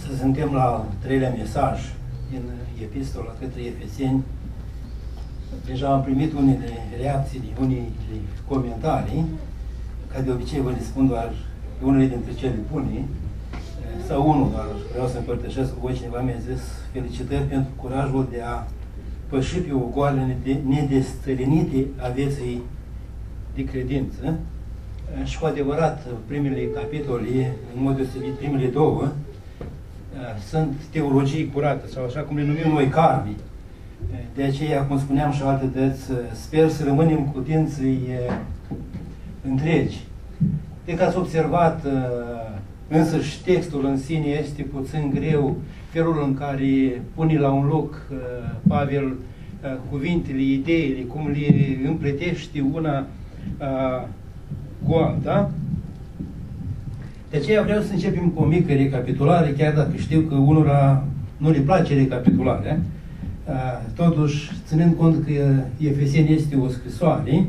Astăzi suntem la al treilea mesaj din Epistola către Efeseni. Deja am primit unele reacții, unele comentarii, ca de obicei vă le spun doar unele dintre cele bune, sau unul doar vreau să împărtășesc cu voi. Cineva mi-a zis felicitări pentru curajul de a păși pe ogoarele nedestărinite a vieții de credință. Și cu adevărat, primele capitole, în mod deosebit primele două, sunt teologii curate, sau așa cum le numim noi, carni. De aceea, cum spuneam și alte dăți, sper să rămânem cu dinții întregi. De că ați observat, însăși textul în sine este puțin greu, felul în care pune la un loc Pavel cuvintele, ideile, cum le împletește una cu alta. De aceea vreau să începem cu o mică recapitulare, chiar dacă știu că unora nu le place recapitularea. Totuși, ținând cont că Efeseni este o scrisoare,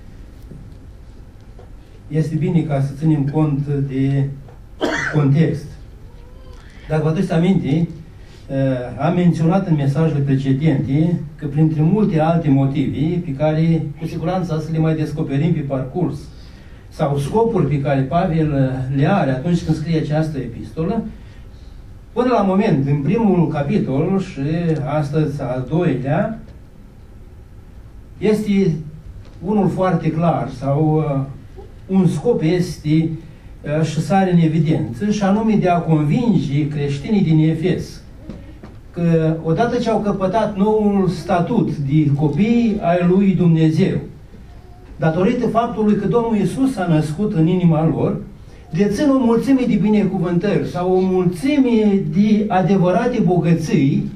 este bine ca să ținem cont de context. Dacă vă aduceți aminte, am menționat în mesajele precedente că printre multe alte motive pe care cu siguranță să le mai descoperim pe parcurs, sau scopuri pe care Pavel le are atunci când scrie această epistolă, până la moment, în primul capitol și astăzi al doilea, este unul foarte clar, sau un scop este și sare în evidență, și anume de a convinge creștinii din Efes că odată ce au căpătat noul statut de copii ai lui Dumnezeu, datorită faptului că Domnul Iisus s-a născut în inima lor, dețin o mulțime de binecuvântări sau o mulțime de adevărate bogății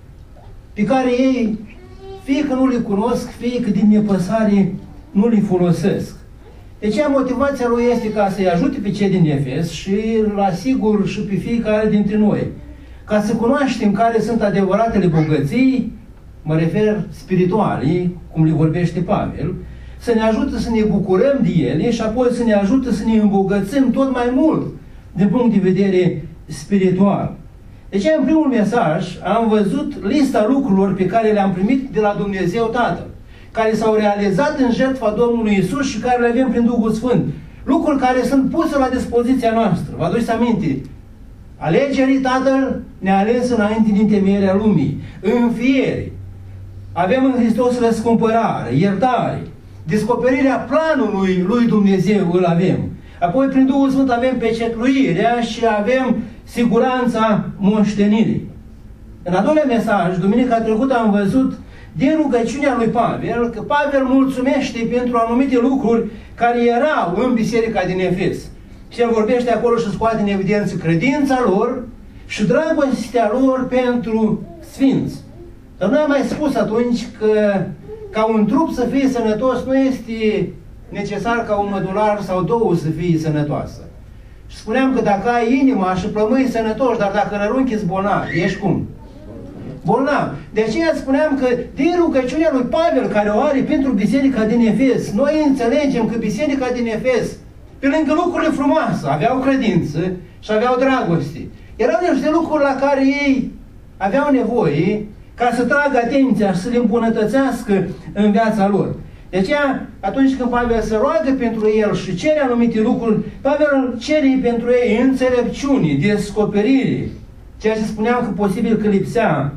pe care ei, fie că nu le cunosc, fie că din nepăsare nu le folosesc. Deci motivația lui este ca să-i ajute pe cei din Efes și îl asigur și pe fiecare dintre noi, ca să cunoaștem care sunt adevăratele bogății, mă refer spirituale, cum le vorbește Pavel, să ne ajute să ne bucurăm de ele și apoi să ne ajute să ne îmbogățim tot mai mult din punct de vedere spiritual. Deci, în primul mesaj am văzut lista lucrurilor pe care le-am primit de la Dumnezeu Tatăl, care s-au realizat în jertfa Domnului Iisus și care le avem prin Duhul Sfânt. Lucruri care sunt puse la dispoziția noastră. Vă aduceți aminte? Alegerii Tatăl ne-a ales înainte din temerea lumii. Înfiere. Avem în Hristos răscumpărare, iertare. Descoperirea planului lui Dumnezeu îl avem. Apoi, prin Duhul Sfânt, avem pecetluirea și avem siguranța moștenirii. În al doilea mesaj, duminica trecută, am văzut din rugăciunea lui Pavel că Pavel mulțumește pentru anumite lucruri care erau în biserica din Efes. Și el vorbește acolo și scoate în evidență credința lor și dragostea lor pentru sfinți. Dar noi am mai spus atunci că ca un trup să fie sănătos nu este necesar ca un mădular sau două să fie sănătoasă. Și spuneam că dacă ai inima și plămâi sănătoși, dar dacă rărunchi-ți bolnav, ești cum? Bolnav. De aceea spuneam că din rugăciunea lui Pavel, care o are pentru biserica din Efes, noi înțelegem că biserica din Efes, pe lângă lucrurile frumoase, aveau credință și aveau dragoste. Erau niște lucruri la care ei aveau nevoie ca să tragă atenția și să le îmbunătățească în viața lor. De aceea, atunci când Pavel se roagă pentru el și cere anumite lucruri, Pavel cere pentru ei înțelepciune, descoperire, ceea ce spuneam că posibil că lipsea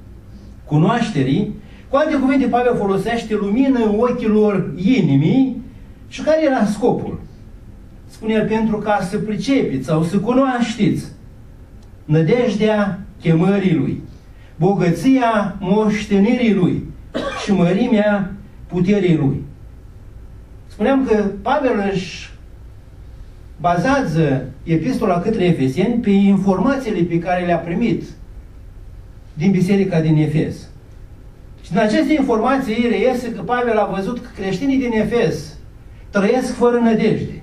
cunoașterii. Cu alte cuvinte, Pavel folosește lumină ochilor inimii. Și care era scopul? Spune el, pentru ca să pricepeți sau să cunoașteți nădejdea chemării lui, bogăția moștenirii lui și mărimea puterii lui. Spuneam că Pavel își bazează epistola către Efeseni pe informațiile pe care le-a primit din biserica din Efes. Și din aceste informații reiese că Pavel a văzut că creștinii din Efes trăiesc fără nădejde.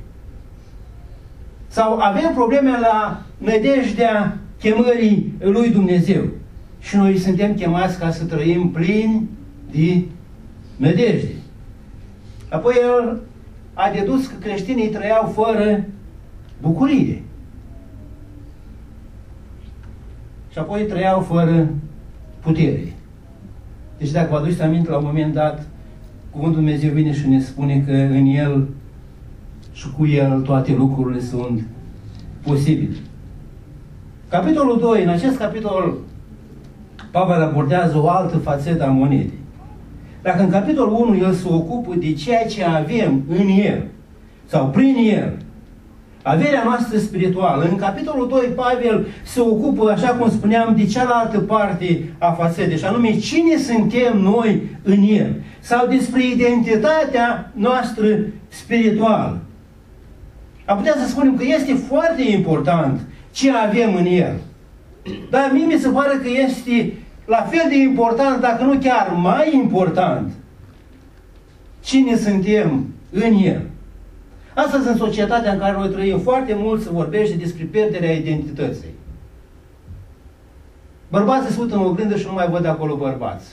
Sau avem probleme la nădejdea chemării lui Dumnezeu. Și noi suntem chemați ca să trăim plini de nădejde. Apoi el a dedus că creștinii trăiau fără bucurie. și apoi trăiau fără putere. Deci dacă vă aduceți aminte, la un moment dat, Cuvântul Dumnezeu vine și ne spune că în El și cu El toate lucrurile sunt posibile. Capitolul 2, în acest capitol, Pavel abordează o altă fațetă a monedei. Dacă în capitolul 1 el se ocupă de ceea ce avem în el, sau prin el, averea noastră spirituală, în capitolul 2 Pavel se ocupă, așa cum spuneam, de cealaltă parte a fațetei, și anume cine suntem noi în el, sau despre identitatea noastră spirituală. Am putea să spunem că este foarte important ce avem în el. Dar mie mi se pare că este la fel de important, dacă nu chiar mai important, cine suntem în el. Astăzi, în societatea în care noi trăim, foarte mult se vorbește despre pierderea identității. Bărbații se uită în oglindă și nu mai văd acolo bărbați.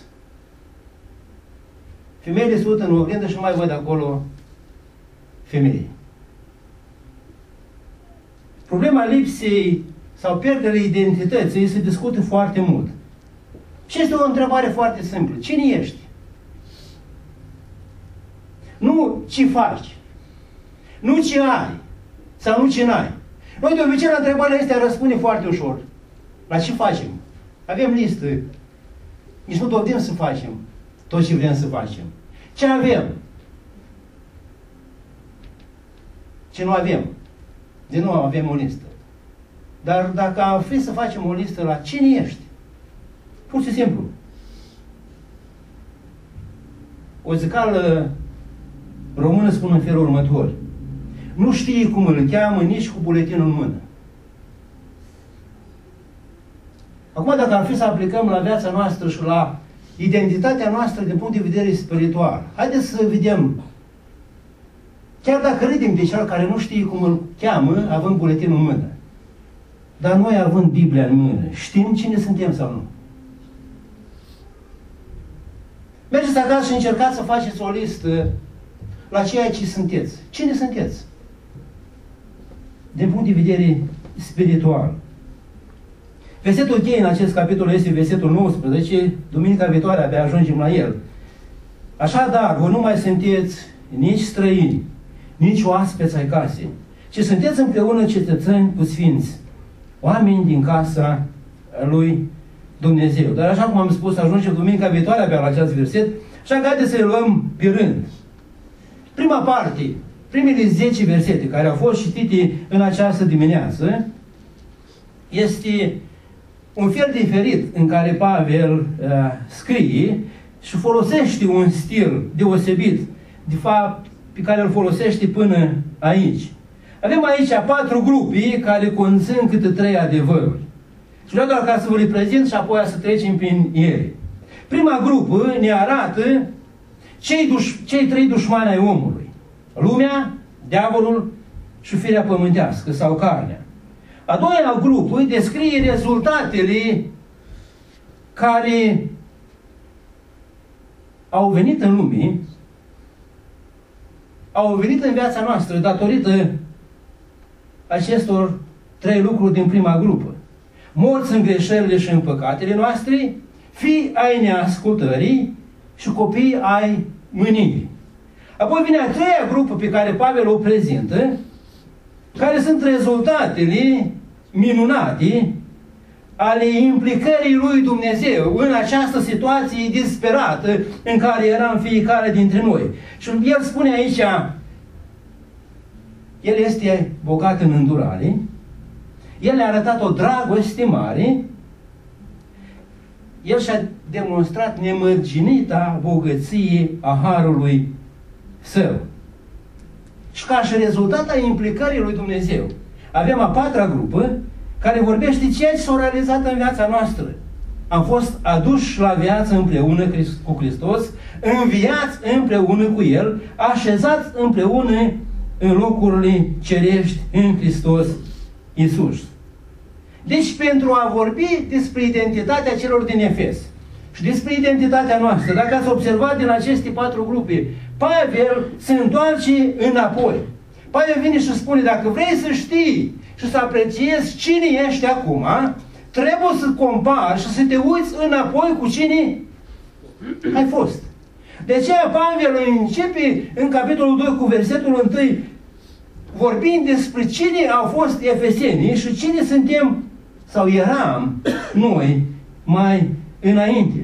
Femeile se uită în oglindă și nu mai văd acolo femei. Problema lipsei sau pierderea identității se discută foarte mult. Și este o întrebare foarte simplă. Cine ești? Nu ce faci. Nu ce ai. Sau nu ce n-ai. Noi de obicei la întrebarea astea răspunde foarte ușor. La ce facem? Avem listă. Nici nu dorim să facem tot ce vrem să facem. Ce avem? Ce nu avem? De nu avem o listă. Dar dacă am fi să facem o listă la cine ești? Pur și simplu. O zicală română spune în felul următor. Nu știi cum îl cheamă nici cu buletinul în mână. Acum, dacă ar fi să aplicăm la viața noastră și la identitatea noastră din punct de vedere spiritual, haideți să vedem. Chiar dacă râdem de cel care nu știe cum îl cheamă, având buletinul în mână. Dar noi, având Biblia în mână, știm cine suntem sau nu? Mergeți acasă și încercați să faceți o listă la ceea ce sunteți. Cine sunteți? Din punct de vedere spiritual. Versetul cheie în acest capitol este versetul 19. Duminica viitoare abia ajungem la el. Așadar, voi nu mai sunteți nici străini, nici oaspeți ai casei, ci sunteți împreună cetățeni cu sfinți, oameni din casa lui Dumnezeu. Dar așa cum am spus, ajungem duminica viitoare abia la acest verset, așa că haideți să-i luăm pe rând. Prima parte, primele 10 versete care au fost citite în această dimineață, este un fel diferit în care Pavel scrie și folosește un stil deosebit, de fapt, pe care îl folosește până aici. Avem aici 4 grupe care conțin câte 3 adevăruri. Și vreau doar ca să vă le prezint și apoi să trecem prin ele. Prima grupă ne arată cei 3 dușmani ai omului. Lumea, diavolul și firea pământească sau carnea. A doua grupă descrie rezultatele care au venit în lume, au venit în viața noastră datorită acestor 3 lucruri din prima grupă. Morți în greșelile și în păcatele noastre, fii ai neascultării și copii ai mâniei. Apoi vine a 3-a grupă pe care Pavel o prezintă, care sunt rezultatele minunate ale implicării lui Dumnezeu în această situație disperată în care eram fiecare dintre noi. Și el spune aici, el este bogat în îndurare, el ne-a arătat o dragoste mare, el și-a demonstrat nemărginita bogăție a harului său. Și ca și rezultat a implicării lui Dumnezeu, avem a 4-a grupă care vorbește ceea ce s-a realizat în viața noastră. Am fost aduși la viață împreună cu Hristos, înviați împreună cu El, așezați împreună în locurile cerești în Hristos Iisus. Deci, pentru a vorbi despre identitatea celor din Efes și despre identitatea noastră, dacă ați observat din aceste 4 grupe, Pavel se întoarce înapoi. Pavel vine și spune, dacă vrei să știi și să apreciezi cine ești acum, trebuie să compari și să te uiți înapoi cu cine ai fost. De aceea Pavel începe în capitolul 2 cu versetul 1, vorbind despre cine au fost efesenii și cine suntem sau eram noi mai înainte.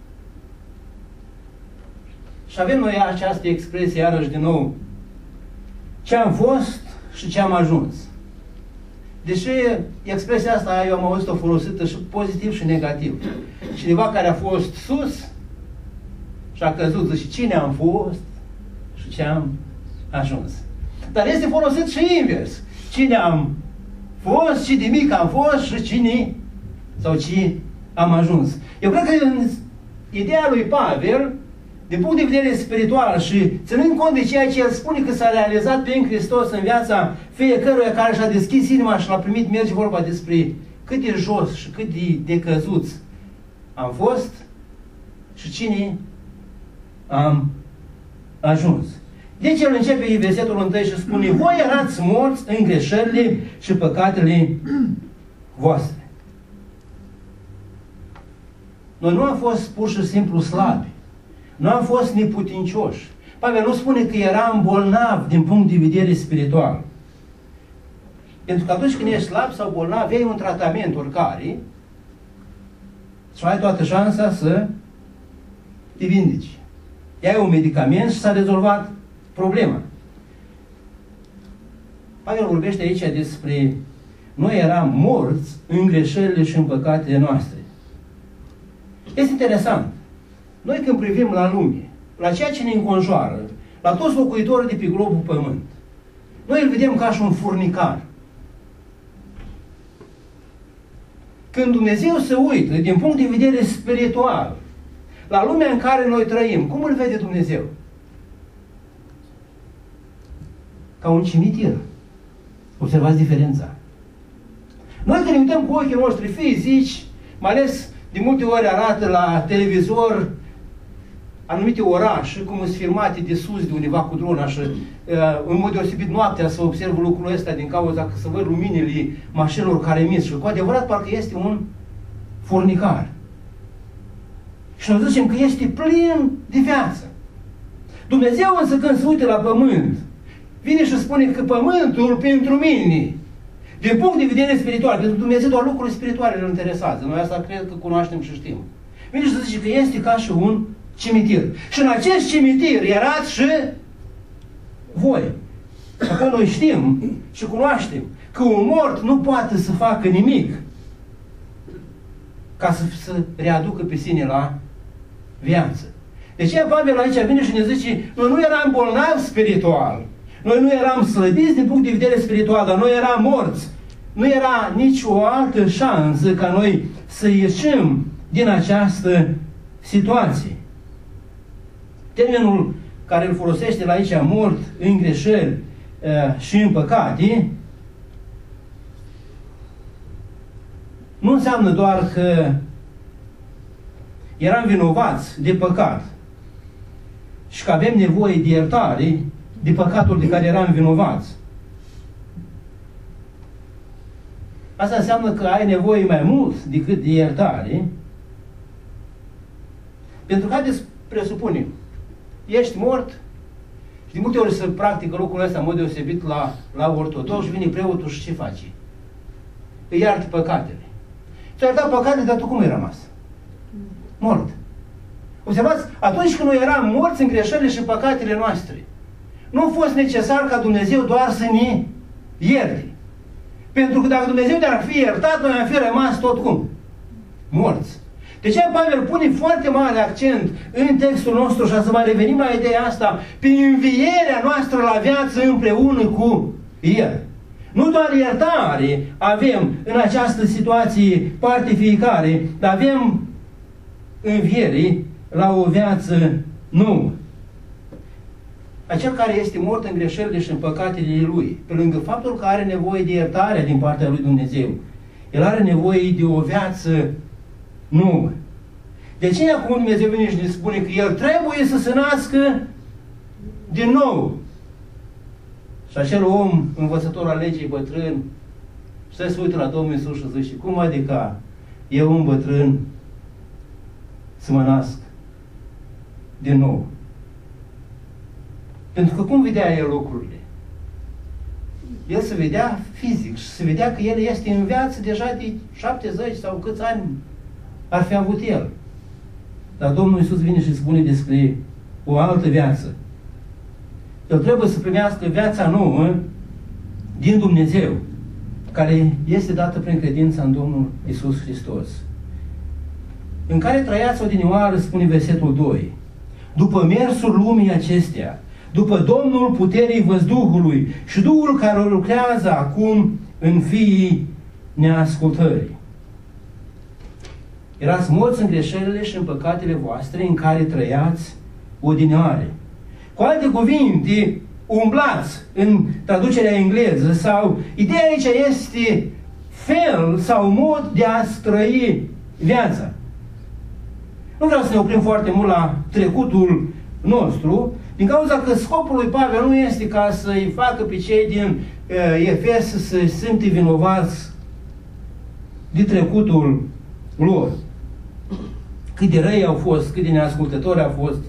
Și avem noi această expresie, iarăși din nou, ce am fost și ce am ajuns. Deși expresia asta eu am auzit-o folosită și pozitiv și negativ. Cineva care a fost sus și a căzut, zice, cine am fost și ce am ajuns. Dar este folosit și invers. Cine am fost și de mic am fost și cine sau ce am ajuns. Eu cred că în ideea lui Pavel, din punct de vedere spiritual și ținând cont de ceea ce el spune că s-a realizat prin Hristos în viața fiecăruia care și-a deschis inima și l-a primit, merge vorba despre cât de jos și cât de decăzuți am fost și cine am ajuns. Deci el începe versetul 1 și spune: voi erați morți în greșelile și păcatele voastre. Noi nu am fost pur și simplu slabi. Nu am fost neputincioși. Pavel nu spune că eram bolnav din punct de vedere spiritual. Pentru că atunci când ești slab sau bolnav, iei un tratament oricare și ai toată șansa să te vindici. Iai un medicament și s-a rezolvat problema. Pavel vorbește aici despre noi eram morți în greșelile și în păcatele noastre. Este interesant. Noi când privim la lume, la ceea ce ne înconjoară, la toți locuitorii de pe globul pământ, noi îl vedem ca și un furnicar. Când Dumnezeu se uită din punct de vedere spiritual la lumea în care noi trăim, cum îl vede Dumnezeu? Ca un cimitir. Observați diferența. Noi când ne uităm cu ochii noștri fizici, mai ales de multe ori arată la televizor anumite orașe, cum sunt filmate de sus, de undeva cu drona și în mod deosebit noaptea să observă lucrul ăsta din cauza că să văd luminile mașinilor care emit și cu adevărat parcă este un furnicar. Și noi zicem că este plin de viață. Dumnezeu însă când se uită la pământ, vine și spune că pământul pentru mine, din punct de vedere spiritual, pentru Dumnezeu doar lucrurile spirituale îl interesează. Noi asta cred că cunoaștem și știm. Vine și zice că este ca și un cimitir. Și în acest cimitir erați și voi. Apoi noi știm și cunoaștem că un mort nu poate să facă nimic ca să readucă pe sine la viață. De aceea Pavel aici vine și ne zice, noi nu eram bolnavi spiritual, noi nu eram slăbiți din punct de vedere spiritual, dar noi eram morți. Nu era nicio altă șansă ca noi să ieșim din această situație. Termenul care îl folosește la aici, mort în greșeli și în păcate, nu înseamnă doar că eram vinovați de păcat și că avem nevoie de iertare de păcatul de care eram vinovați. Asta înseamnă că ai nevoie mai mult decât de iertare, pentru că haideți presupunem, ești mort și de multe ori se practică lucrul ăsta în mod deosebit la ortodox și vine preotul și ce face? Îi iartă păcatele. Ți-ai iertat păcatele, dar tu cum ai rămas? Mort. Observați, atunci când noi eram morți în greșelile și păcatele noastre, nu a fost necesar ca Dumnezeu doar să ne ierte. Pentru că dacă Dumnezeu ne-ar fi iertat, noi am fi rămas tot cum? Morți. De aceea Pavel pune foarte mare accent în textul nostru și să mai revenim la ideea asta, pe învierea noastră la viață împreună cu El. Nu doar iertare avem în această situație parte fiecare, dar avem înviere la o viață nouă. Acel care este mort în greșelile și în păcatele lui, pe lângă faptul că are nevoie de iertare din partea lui Dumnezeu, el are nevoie de o viață nouă. De ce acum Dumnezeu vine și ne spune că el trebuie să se nască din nou? Și acel om, învățător al legii bătrân, se uită la Domnul Iisus și zice, cum adică eu un bătrân să mă nasc din nou. Pentru că cum vedea el lucrurile? El se vedea fizic și se vedea că el este în viață deja de 70 sau câți ani ar fi avut el. Dar Domnul Iisus vine și spune despre o altă viață. El trebuie să primească viața nouă din Dumnezeu, care este dată prin credința în Domnul Iisus Hristos. În care trăiați odinioară, spune versetul 2, după mersul lumii acestea, după Domnul puterii văzduhului și Duhul care lucrează acum în fiii neascultării. Erați morți în greșelile și în păcatele voastre în care trăiați odinioare. Cu alte cuvinte, umblați în traducerea engleză sau ideea aici este fel sau mod de a trăi viața. Nu vreau să ne oprim foarte mult la trecutul nostru, din cauza că scopul lui Pavel nu este ca să-i facă pe cei din Efes să se simte vinovați de trecutul lor. Cât de răi au fost, cât de neascultători au fost.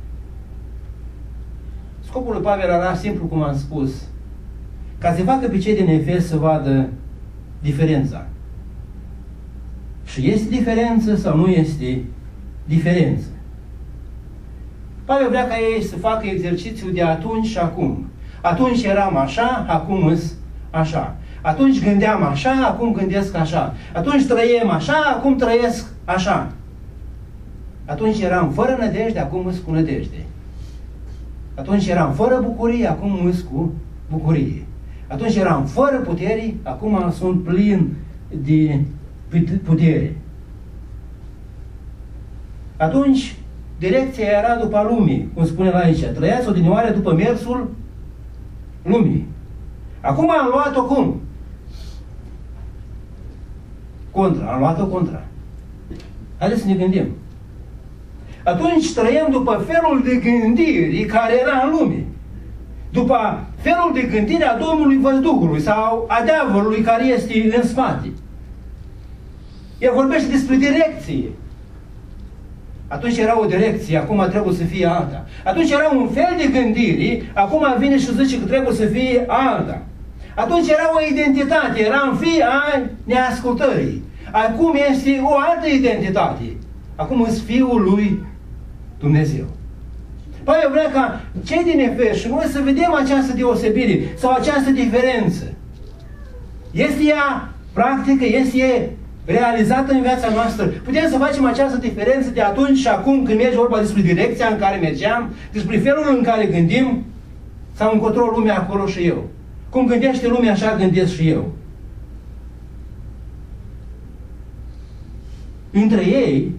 Scopul lui Pavel era simplu, cum am spus, ca să facă pe cei din Efes să vadă diferența. Și este diferență sau nu este diferență? Pavel vrea ca ei să facă exercițiul de atunci și acum. Atunci eram așa, acum îs așa. Atunci gândeam așa, acum gândesc așa. Atunci trăiem așa, acum trăiesc așa. Atunci eram fără nădejde, acum îs cu nădejde. Atunci eram fără bucurie, acum îs cu bucurie. Atunci eram fără putere, acum sunt plin de putere. Atunci direcția era după lumii, cum spune la aici. Trăiați odinioare după mersul lumii. Acum am luat-o cum? Contra. Am luat-o contra. Haideți să ne gândim. Atunci trăiem după felul de gândire care era în lume. După felul de gândire a Domnului Văzduhului sau a diavolului care este în spate. El vorbește despre direcție. Atunci era o direcție, acum trebuie să fie alta. Atunci era un fel de gândire, acum vine și zice că trebuie să fie alta. Atunci era o identitate, eram fii ai neascultării. Acum este o altă identitate. Acum sunt Fiul lui Dumnezeu. Pavel vrea ca cei din Efes și noi să vedem această deosebire sau această diferență. Este ea practică, este realizată în viața noastră. Putem să facem această diferență de atunci și acum când merge vorba despre direcția în care mergeam, despre felul în care gândim, sau încotro lumea acolo și eu. Cum gândește lumea, așa gândesc și eu. Între ei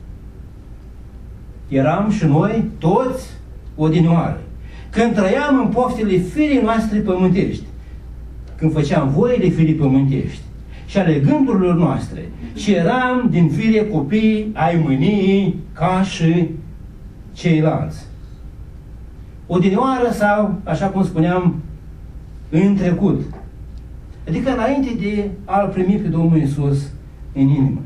eram și noi toți odinioare. Când trăiam în poftele firii noastre pământești, când făceam voile firii pământești și ale gândurilor noastre, și eram din fire copii ai mâniei ca și ceilalți. Odinioară sau, așa cum spuneam, în trecut. Adică înainte de a-L primi pe Domnul Iisus în inimă.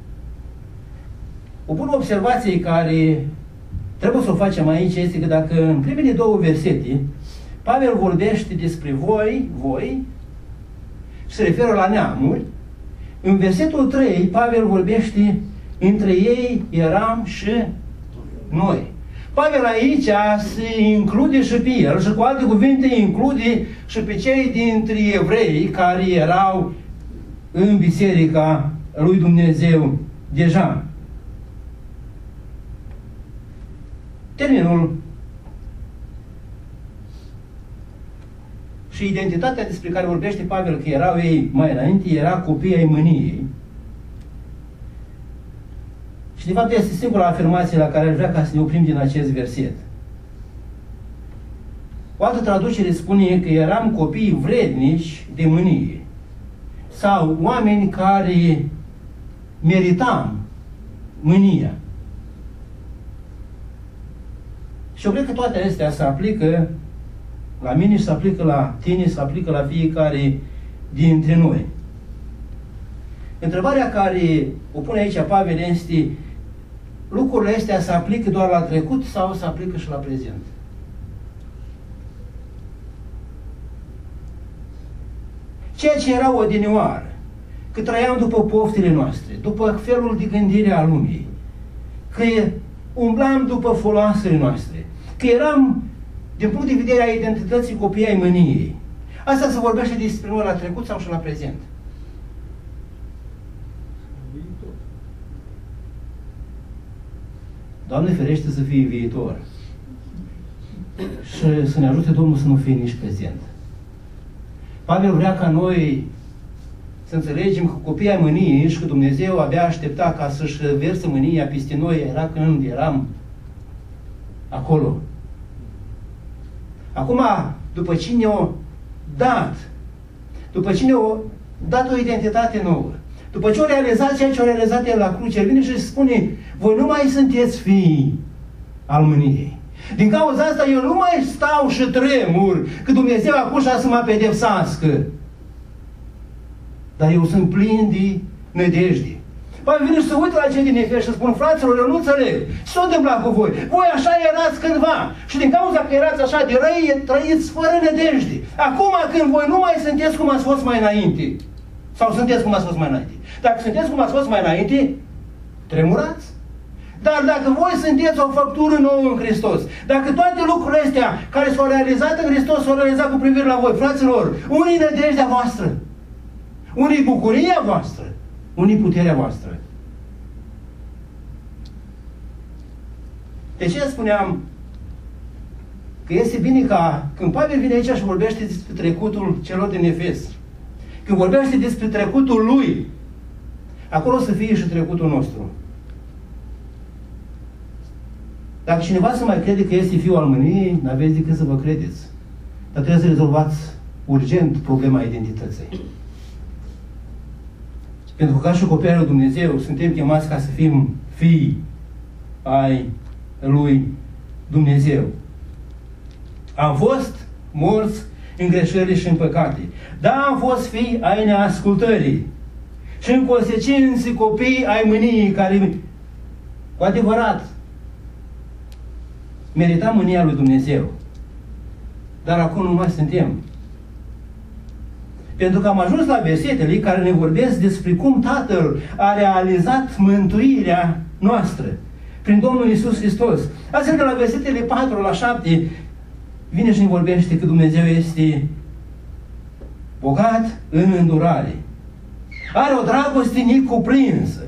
O bună observație care trebuie să o facem aici este că dacă în primele două versete Pavel vorbește despre voi și se referă la neamuri, în versetul 3 Pavel vorbește între ei eram și noi. Pavel aici se include și pe el și cu alte cuvinte include și pe cei dintre evrei care erau în biserica lui Dumnezeu deja. Termenul și identitatea despre care vorbește Pavel că erau ei mai înainte era copii ai mâniei. Și de fapt este singura afirmație la care aș vrea ca să ne oprim din acest verset. O altă traducere spune că eram copii vrednici de mânie. Sau oameni care meritam mânia. Și eu cred că toate astea se aplică la mine și se aplică la tine, se aplică la fiecare dintre noi. Întrebarea care o pune aici Pavel este: lucrurile astea se aplică doar la trecut sau se aplică și la prezent? Ceea ce era odinioară, că trăiam după poftile noastre, după felul de gândire a lumii, că umblam după foloasele noastre, că eram, din punct de vedere a identității, copii ai mâniei. Asta se vorbește despre noi la trecut sau și la prezent? Doamne ferește să fie viitor. Și să ne ajute Domnul să nu fie nici prezent. Pavel vrea ca noi să înțelegem că copiii ai mâniei și că Dumnezeu abia aștepta ca să-și verse mânia peste noi, era când eram acolo. Acum, după ce ne-a dat o identitate nouă, după ce a realizat ceea ce a realizat El la cruce, El vine și spune: voi nu mai sunteți fii al mâniei. Din cauza asta eu nu mai stau și tremur că Dumnezeu acum și-a să mă pedepsească. Dar eu sunt plin de nădejde. Pavel vine și să uită la cei din Efes și spun: fraților, eu nu înțeleg ce s-a întâmplat cu voi. Voi așa erați cândva și din cauza că erați așa de răi, trăiți fără nădejde. Acum când voi nu mai sunteți cum ați fost mai înainte, sau sunteți cum ați fost mai înainte, dacă sunteți cum ați fost mai înainte, tremurați. Dar dacă voi sunteți o făptură nouă în Hristos, dacă toate lucrurile astea care s-au realizat în Hristos s-au realizat cu privire la voi, fraților, unii nădejdea voastră, unii bucuria voastră, unii puterea voastră. De ce spuneam că este bine ca când Pavel vine aici și vorbește despre trecutul celor din Efes, când vorbește despre trecutul lui, acolo să fie și trecutul nostru. Dacă cineva să mai crede că este fiul al mâniei, n-aveți decât să vă credeți. Dar trebuie să rezolvați urgent problema identității. Pentru că ca și copiii lui Dumnezeu suntem chemați ca să fim fii ai lui Dumnezeu. Am fost morți în greșelile și în păcate. Da, am fost fii ai neascultării. Și în consecință copii ai mâniei care cu adevărat merita mânia lui Dumnezeu. Dar acum nu mai suntem. Pentru că am ajuns la versetele care ne vorbesc despre cum Tatăl a realizat mântuirea noastră prin Domnul Iisus Hristos. Astfel că la versetele 4 la 7 vine și ne vorbește că Dumnezeu este bogat în îndurare. Are o dragoste necuprinsă.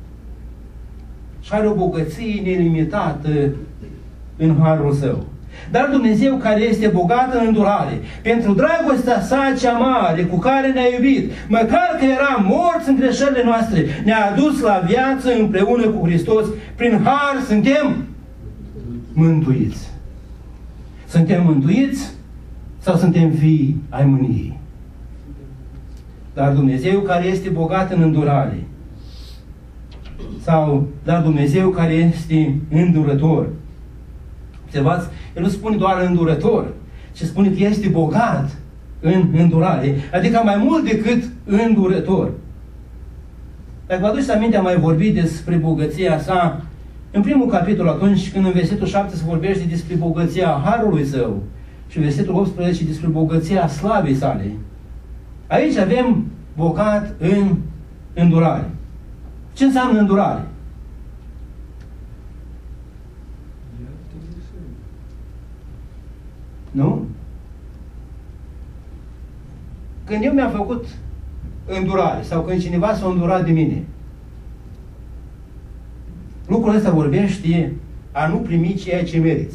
Și are o bogăție nelimitată în harul Său. Dar Dumnezeu, care este bogat în îndurare, pentru dragostea sa cea mare cu care ne-a iubit, măcar că eram morți în greșelile noastre, ne-a adus la viață împreună cu Hristos. Prin har suntem mântuiți. Suntem mântuiți sau suntem fii ai mâniei? Dar Dumnezeu, care este bogat în îndurare, dar Dumnezeu care este îndurător. Observați, El nu spune doar îndurător, ci spune că este bogat în îndurare, adică mai mult decât îndurător. Dacă vă aduceți aminte, am mai vorbit despre bogăția sa în primul capitol, atunci când în versetul 7 se vorbește despre bogăția harului Său și în versetul 18 despre bogăția slavei sale. Aici avem bogat în îndurare. Ce înseamnă îndurare? Nu? Când eu mi-am făcut îndurare sau când cineva s-a îndurat de mine, lucrul ăsta vorbește a nu primi ceea ce meriți.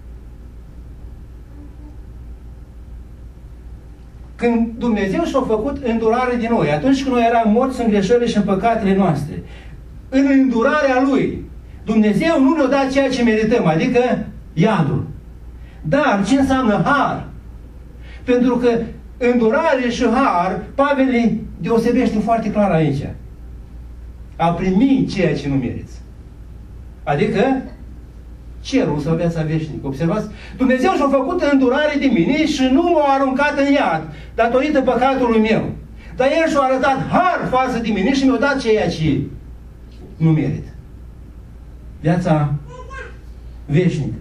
Când Dumnezeu și-a făcut îndurare din noi, atunci când noi eram morți în greșelile și în păcatele noastre, în îndurarea Lui, Dumnezeu nu ne-a dat ceea ce merităm, adică iadul. Dar ce înseamnă har? Pentru că îndurare și har, Pavel le deosebește foarte clar aici. A primi ceea ce nu meriți. Adică cerul sau viața veșnică. Observați? Dumnezeu și-a făcut îndurare de mine și nu m-a aruncat în iad datorită păcatului meu. Dar El și-a arătat har față de mine și mi-a dat ceea ce nu merit. Viața veșnică.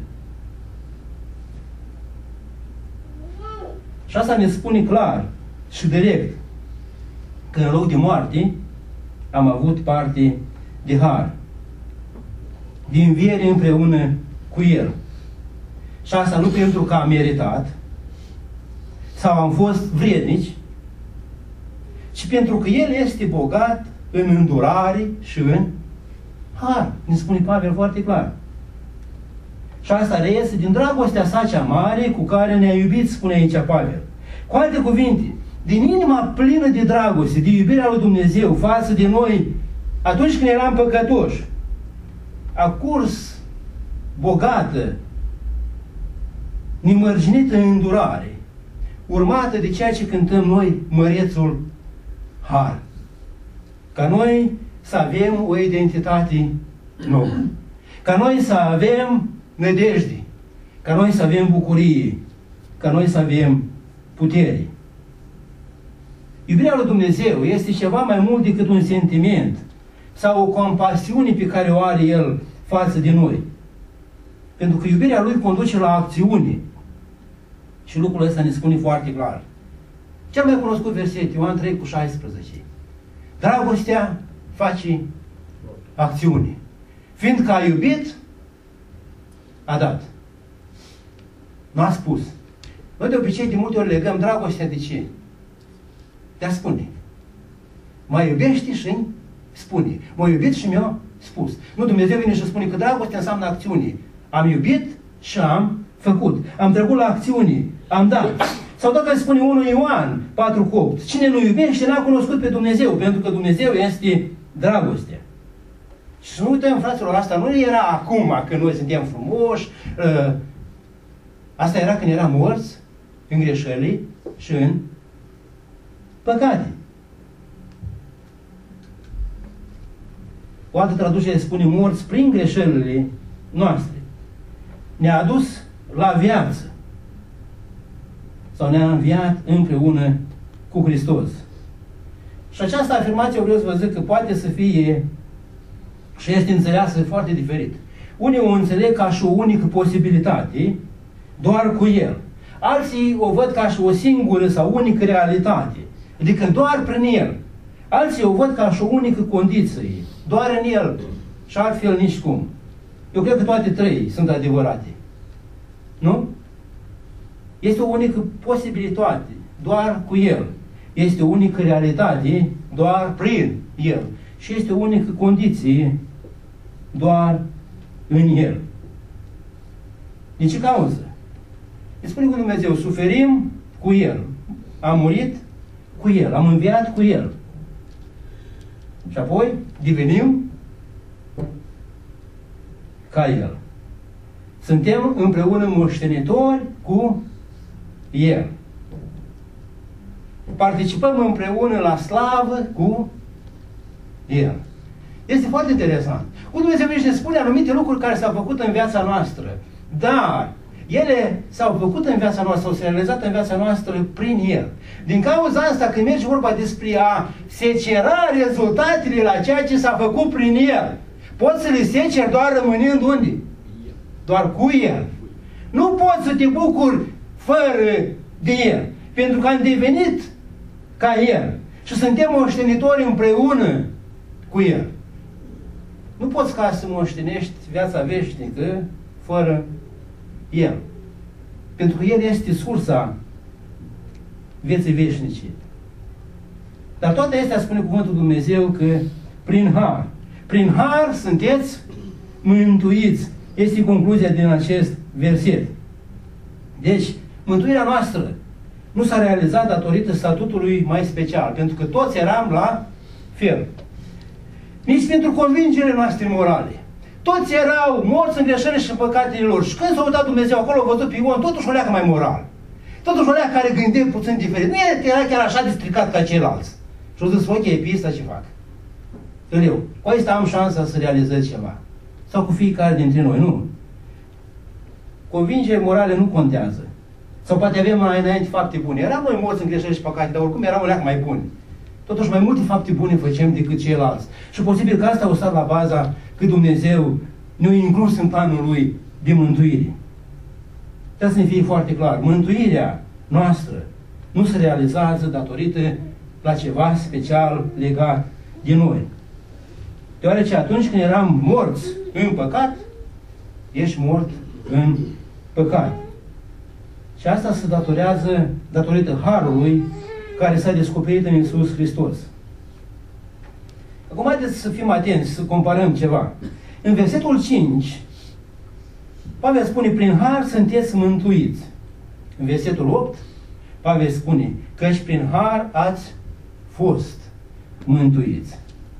Și asta ne spune clar și direct că în loc de moarte am avut parte de har, de înviere împreună cu El. Și asta nu pentru că am meritat sau am fost vrednici, ci pentru că El este bogat în îndurare și în har. Ne spune Pavel foarte clar. Și asta reiese din dragostea sa cea mare cu care ne-a iubit, spune aici Pavel. Cu alte cuvinte, din inima plină de dragoste, de iubirea lui Dumnezeu față de noi, atunci când eram păcătoși, a curs bogată, nemărginită în îndurare, urmată de ceea ce cântăm noi, mărețul har. Ca noi să avem o identitate nouă. Ca noi să avem nădejde. Ca noi să avem bucurie. Ca noi să avem putere. Iubirea lui Dumnezeu este ceva mai mult decât un sentiment sau o compasiune pe care o are El față de noi. Pentru că iubirea Lui conduce la acțiune. Și lucrul ăsta ne spune foarte clar. Cel mai cunoscut verset, Ioan 3:16. Dragostea face acțiune. Fiindcă a iubit, a dat. Nu a spus. Noi de obicei de multe ori legăm dragostea de ce? De a spune. Mă iubește și spune. M-a iubit și mi-a spus. Nu, Dumnezeu vine și spune că dragostea înseamnă acțiune. Am iubit și am făcut. Am trecut la acțiune. Am dat. Sau dacă spune 1 Ioan 4:8. Cine nu iubește n-a cunoscut pe Dumnezeu, pentru că Dumnezeu este dragostea. Și să nu uităm, fraților, asta nu era acum, când noi suntem frumoși. Asta era când eram morți în greșeli și în păcate. O altă traducere spune morți prin greșelile noastre. Ne-a adus la viață. Sau ne-a înviat împreună cu Hristos. Și această afirmație, vreau să vă zic că poate să fie și este înțeleasă foarte diferit. Unii o înțeleg ca și o unică posibilitate, doar cu El. Alții o văd ca și o singură sau unică realitate, adică doar prin El. Alții o văd ca și o unică condiție, doar în El și altfel nici cum. Eu cred că toate trei sunt adevărate. Nu? Este o unică posibilitate, doar cu El. Este o unică realitate, doar prin El. Și este o unică condiție, doar în El. Din ce cauză? Îi spune cu Dumnezeu, suferim cu El. Am murit cu El. Am înviat cu El. Și apoi devenim ca El. Suntem împreună moștenitori cu El. Participăm împreună la slavă cu El. Este foarte interesant. Cu Dumnezeu ne spune anumite lucruri care s-au făcut în viața noastră. Dar ele s-au făcut în viața noastră, s-au realizat în viața noastră prin El. Din cauza asta, când merge vorba despre a secera rezultatele la ceea ce s-a făcut prin El, poți să le seceri doar rămânând unde? Doar cu El. Nu poți să te bucuri fără de El. Pentru că am devenit ca El. Și suntem moștenitori împreună cu El. Nu poți ca să moștenești viața veșnică fără El. Pentru că El este sursa vieții veșnice. Dar toate astea spune cuvântul Dumnezeu că prin har. Prin har sunteți mântuiți. Este concluzia din acest verset. Deci, mântuirea noastră nu s-a realizat datorită statutului mai special, pentru că toți eram la fel. Nici pentru convingerile noastre morale. Toți erau morți în greșelile și în păcatele lor. Și când s-a uitat Dumnezeu acolo, a văzut pe Ion, totuși o leacă mai moral. Totuși o leacă care gândea puțin diferit. Nu era chiar așa de stricat ca ceilalți. Și au zis, ok, pe ăsta ce fac? Eu, cu ăsta am șansa să realizez ceva. Sau cu fiecare dintre noi, nu. Convingerile morale nu contează. Sau poate avem mai înainte fapte bune. Eram noi morți în greșeli și păcate, dar oricum eram o leacă mai buni. Totuși mai multe fapte bune făcem decât ceilalți. Și posibil că asta a stat la baza că Dumnezeu ne-a inclus în planul Lui de mântuire. Trebuie să ne fie foarte clar. Mântuirea noastră nu se realizează datorită la ceva special legat de noi. Deoarece atunci când eram morți în păcat, ești mort în păcat. Și asta se datorează datorită harului care s-a descoperit în Iisus Hristos. Acum haideți să fim atenți, să comparăm ceva. În versetul 5, Pavel spune, prin har sunteți mântuiți. În versetul 8, Pavel spune, căci prin har ați fost mântuiți.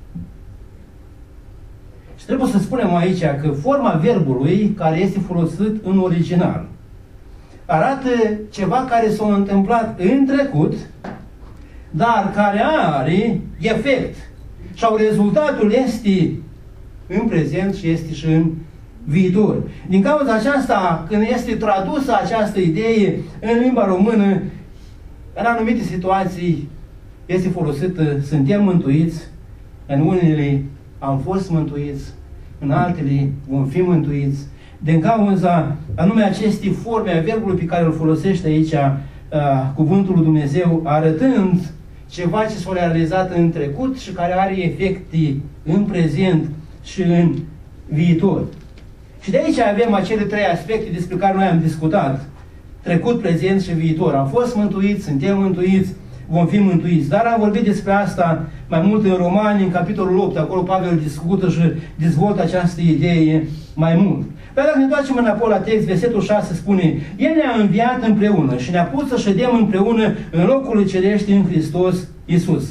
Și trebuie să spunem aici că forma verbului care este folosit în original arată ceva care s-a întâmplat în trecut, dar care are efect. Sau rezultatul este în prezent și este și în viitor. Din cauza aceasta, când este tradusă această idee în limba română, în anumite situații este folosită, suntem mântuiți, în unele am fost mântuiți, în altele vom fi mântuiți, din cauza anume acestei forme a verbului pe care îl folosește aici cuvântul lui Dumnezeu, arătând ceva ce s-a realizat în trecut și care are efecte în prezent și în viitor. Și de aici avem acele trei aspecte despre care noi am discutat. Trecut, prezent și viitor. Am fost mântuiți, suntem mântuiți, vom fi mântuiți. Dar am vorbit despre asta mai mult în Romani, în capitolul 8. Acolo Pavel discută și dezvoltă această idee mai mult. Dar dacă ne întoarcem înapoi la text, versetul 6 spune, El ne-a înviat împreună și ne-a pus să ședem împreună în locurile cerești în Hristos Iisus.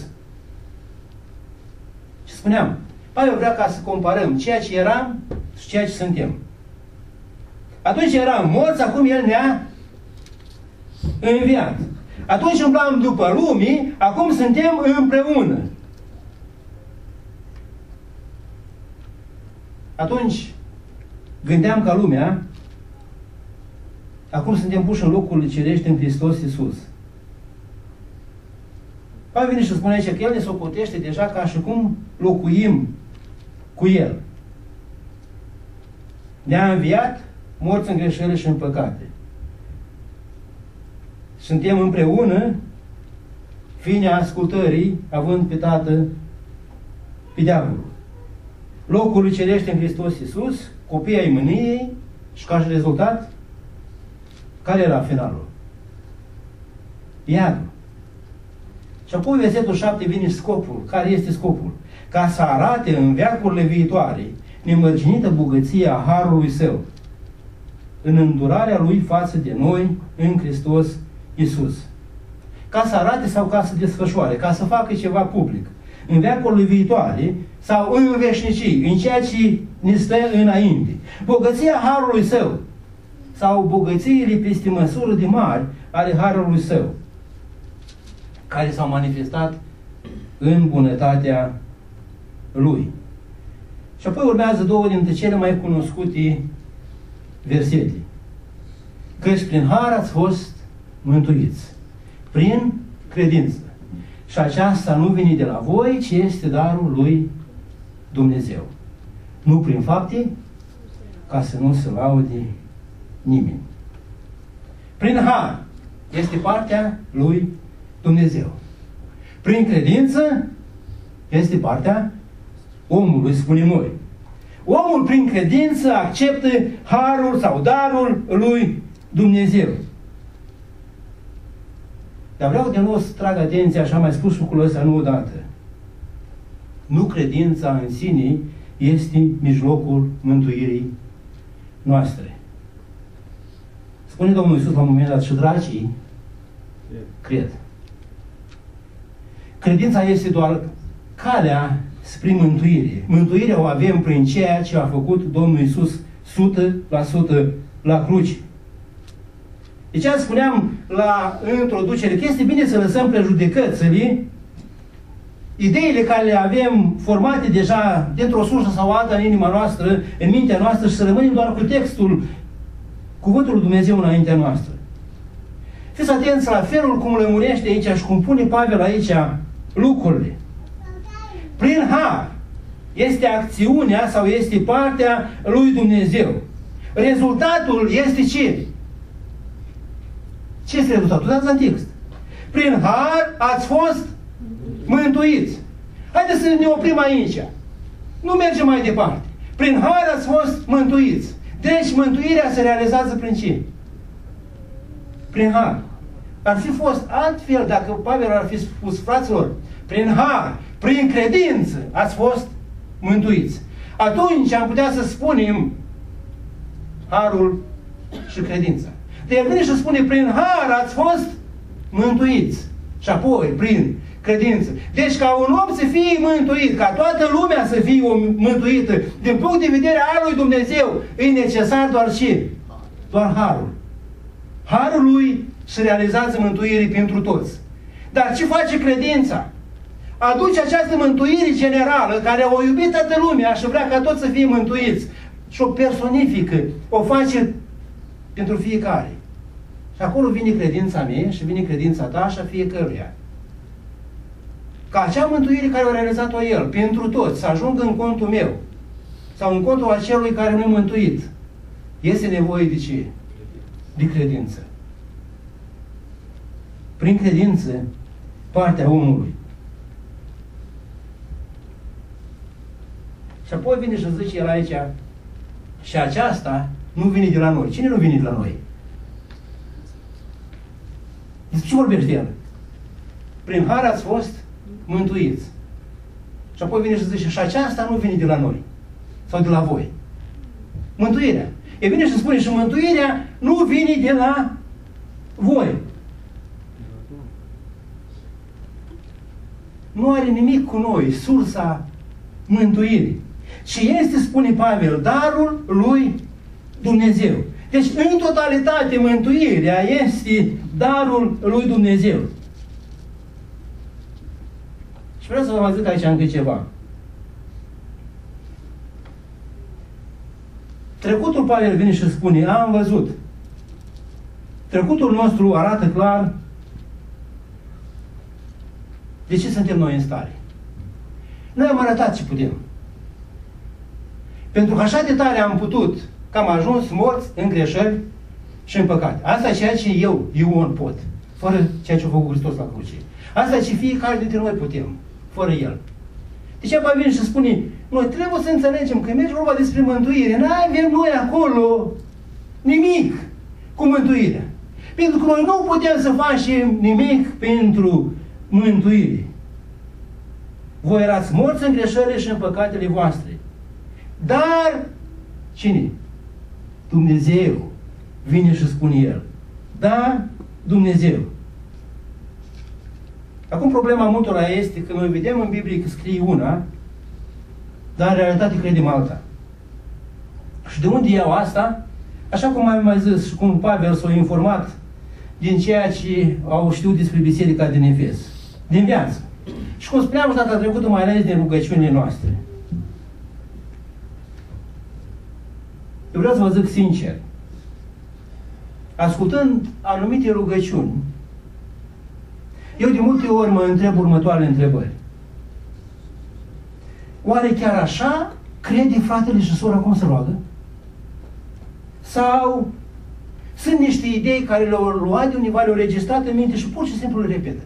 Și spuneam, Pavel vrea ca să comparăm ceea ce eram și ceea ce suntem. Atunci eram morți, acum El ne-a înviat. Atunci umblam după lumii, acum suntem împreună. Atunci gândeam ca lumea, acum suntem puși în locul cerești în Hristos Iisus. Pavel vine și spune aici că El ne socotește deja ca și cum locuim cu El. Ne-a înviat, morți în greșeli și în păcate. Suntem împreună, fiii ascultării, având pe Tatăl, pe diavolul. Locul cerește în Hristos Iisus, copiii ai mâniei și ca și rezultat, care era finalul? Iadul. Și apoi versetul 7 vine scopul. Care este scopul? Ca să arate în veacurile viitoare nemărginită bogăția harului Său, în îndurarea Lui față de noi, în Hristos Iisus. Ca să arate sau ca să desfășoare, ca să facă ceva public. În veacurile viitoare sau în veșnicii, în ceea ce ne stă înainte. Bogăția harului Său sau bogățiile peste măsură de mari ale harului Său, care s-au manifestat în bunătatea Lui. Și apoi urmează două dintre cele mai cunoscute versete. Căci prin har ați fost mântuiți, prin credință. Și aceasta nu vine de la voi, ci este darul lui Dumnezeu. Nu prin fapte, ca să nu se laude nimeni. Prin har este partea lui Dumnezeu. Prin credință este partea omului, spunem noi. Omul prin credință acceptă harul sau darul lui Dumnezeu. Dar vreau de nou să trag atenția, așa mai spus lucrul ăsta nu odată. Nu credința în sine este mijlocul mântuirii noastre. Spune Domnul Iisus la un moment dat, și dracii cred. Credința este doar calea spre mântuire. Mântuirea o avem prin ceea ce a făcut Domnul Iisus 100% la cruce. Deci spuneam la introducere că este bine să lăsăm prejudecățile, ideile care le avem formate deja dintr-o sursă sau alta în inima noastră, în mintea noastră, și să rămânem doar cu textul, cuvântul lui Dumnezeu înaintea noastră. Fiți atenți la felul cum lămurește aici și cum pune Pavel aici lucrurile. Prin har este acțiunea sau este partea lui Dumnezeu. Rezultatul este ce? Ce este rezultatul? Dați în text. Prin har ați fost mântuiți. Haideți să ne oprim aici. Nu mergem mai departe. Prin har ați fost mântuiți. Deci mântuirea se realizează prin ce? Prin har. Ar fi fost altfel dacă Pavel ar fi spus, fraților, prin har, prin credință ați fost mântuiți. Atunci am putea să spunem harul și credința. De el vine și spune, prin har ați fost mântuiți. Și apoi, prin credință. Deci ca un om să fie mântuit, ca toată lumea să fie mântuită, din punct de vedere al lui Dumnezeu, e necesar doar ce? Doar harul. Harul lui se realizează mântuirii pentru toți. Dar ce face credința? Aduce această mântuire generală, care o iubit toată lumea și vrea ca toți să fie mântuiți. Și o personifică, o face pentru fiecare. Și acolo vine credința mea și vine credința ta și a fiecăruia. Ca acea mântuire care a realizat-o el, pentru toți, să ajungă în contul meu, sau în contul acelui care nu-i mântuit, este nevoie de ce? De credință. Prin credință, partea omului. Și apoi vine și zice el aici, și aceasta nu vine de la noi. Cine nu vine de la noi? Despre ce vorbește el? Prin har ați fost mântuiți. Și apoi vine și zice, și aceasta nu vine de la noi. Sau de la voi. Mântuirea. E vine și spune, și mântuirea nu vine de la voi. Nu are nimic cu noi, sursa mântuirii. Și este, spune Pavel, darul lui Dumnezeu. Deci, în totalitate, mântuirea este darul lui Dumnezeu. Și vreau să vă mai zic aici încă ceva. Trecutul, Pavel vine și spune, am văzut. Trecutul nostru arată clar de ce suntem noi în stare. Noi am arătat ce putem. Pentru că așa de tare am putut, că am ajuns morți în greșeli și în păcate. Asta e ceea ce eu, Ion, pot, fără ceea ce a făcut Hristos la cruce. Asta e ce fiecare dintre noi putem, fără El. De ce Pavel vine și spune, noi trebuie să înțelegem că merge vorba despre mântuire. Nu avem noi acolo nimic cu mântuirea. Pentru că noi nu putem să facem nimic pentru mântuire. Voi erați morți în greșelile și în păcatele voastre. Dar, cine? Dumnezeu. Vine și spune El. Da, Dumnezeu. Acum problema multora este că noi vedem în Biblie că scrie una, dar în realitate credem alta. Și de unde iau asta? Așa cum am mai zis și cum Pavel s-a informat din ceea ce au știut despre biserica din Efes. Din viață. Și cum spuneam și data trecută, mai ales din rugăciunile noastre. Eu vreau să vă zic sincer, ascultând anumite rugăciuni, eu de multe ori mă întreb următoarele întrebări. Oare chiar așa crede fratele și sora cum se roagă? Sau sunt niște idei care le-au luat de undeva, le-au registrat în minte și pur și simplu le repetă?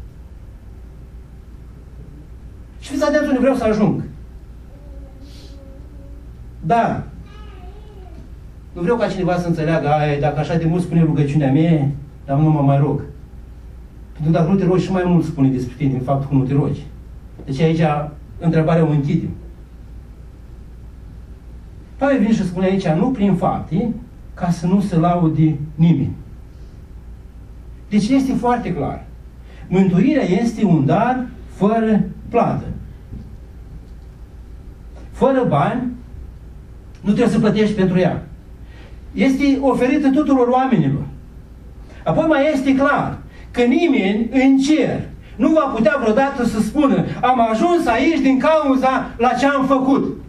Și fiți atenți unde vreau să ajung. Dar nu vreau ca cineva să înțeleagă, dacă așa de mult spune rugăciunea mea, dar nu mă mai rog. Pentru că dacă nu te rogi, și mai mult spune despre tine, din faptul că nu te rogi. Deci aici întrebarea o închidem. Pavel vine și spune aici, nu prin fapte, ca să nu se laude nimeni. Deci este foarte clar. Mântuirea este un dar fără plată. Fără bani, nu trebuie să plătești pentru ea. Este oferită tuturor oamenilor. Apoi mai este clar că nimeni în cer nu va putea vreodată să spună am ajuns aici din cauza la ce am făcut.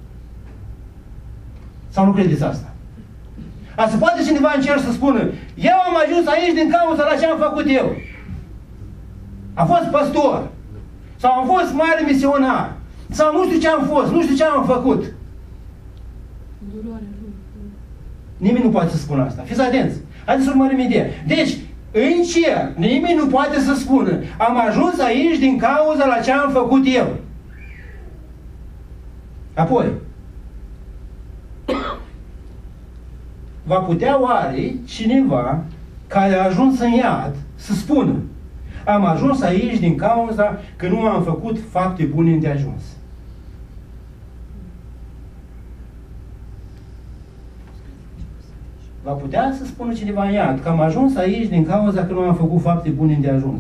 Sau nu credeți asta? Se poate cineva în cer să spună eu am ajuns aici din cauza la ce am făcut eu. Am fost păstor. Sau am fost mare misionar. Sau nu știu ce am fost, nu știu ce am făcut. Nimeni nu poate să spună asta. Fiți atenți. Haideți să urmărim ideea. Deci, în cer, nimeni nu poate să spună am ajuns aici din cauza la ce am făcut eu. Apoi, va putea oare cineva care a ajuns în iad să spună am ajuns aici din cauza că nu am făcut fapte bune îndeajuns? Va putea să spună cineva în iad că am ajuns aici din cauza că nu am făcut fapte bune îndeajuns?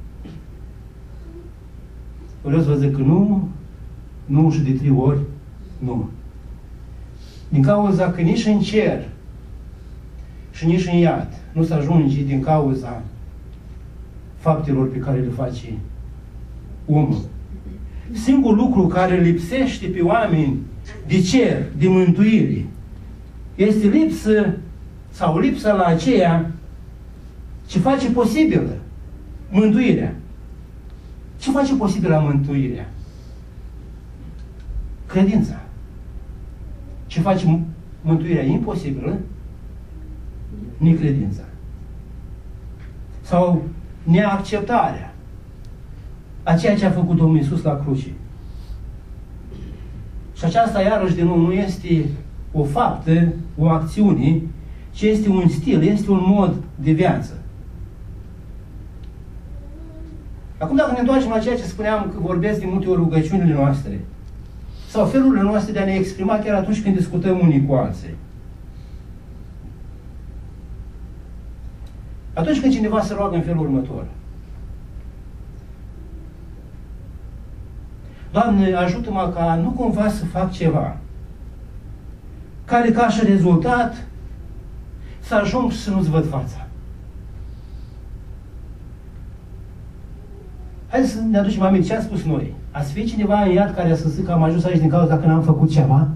Vreau să vă zic că nu și de 3 ori, nu. Din cauza că nici în cer și nici în iad nu se ajunge din cauza faptelor pe care le face omul. Singurul lucru care lipsește pe oameni de cer, de mântuire, este lipsa la aceea ce face posibilă mântuirea. Ce face posibilă mântuirea? Credința. Ce face mântuirea imposibilă? Necredința. Sau neacceptarea a ceea ce a făcut Domnul Iisus la cruce. Și aceasta, iarăși, din nou, nu este o faptă, o acțiune, ci este un stil, este un mod de viață. Acum, dacă ne întoarcem la ceea ce spuneam, că vorbesc de multe ori rugăciunile noastre, sau felurile noastre de a ne exprima chiar atunci când discutăm unii cu alții. Atunci când cineva se roagă în felul următor: Doamne, ajută-mă ca nu cumva să fac ceva care ca și rezultat să ajung să nu-ți văd fața. Haideți să ne aducem aminte ce a spus noi. Ați fi cineva în iad care să zică că am ajuns aici din cauza că n-am făcut ceva?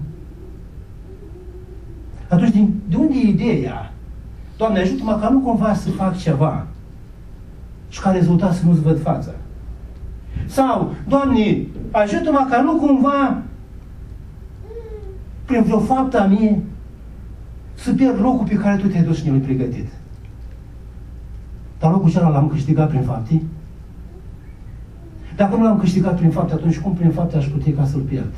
Atunci, de unde e ideea? Doamne, ajută-mă ca nu cumva să fac ceva și ca rezultat să nu-ți văd fața. Sau, Doamne, ajută-mă ca nu cumva prin vreo faptă a mie să pierd locul pe care Tu te-ai dus și ne-l-ai pregătit. Dar locul acela l-am câștigat prin fapte? Dacă nu l-am câștigat prin fapte, atunci cum prin fapte aș putea ca să-l pierd?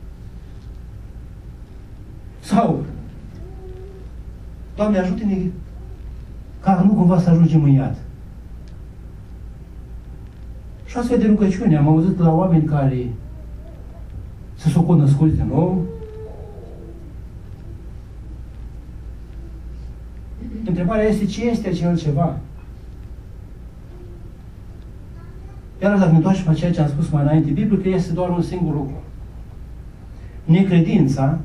Sau, Doamne, ajută-ne ca nu cumva să ajungem în iad. Și astfel de rugăciune am auzit la oameni care s-au cunoscuți din nou. Întrebarea este ce este acel ceva? Iar dacă ne întoarcem la ceea ce am spus mai înainte, biblică este doar un singur lucru. Necredința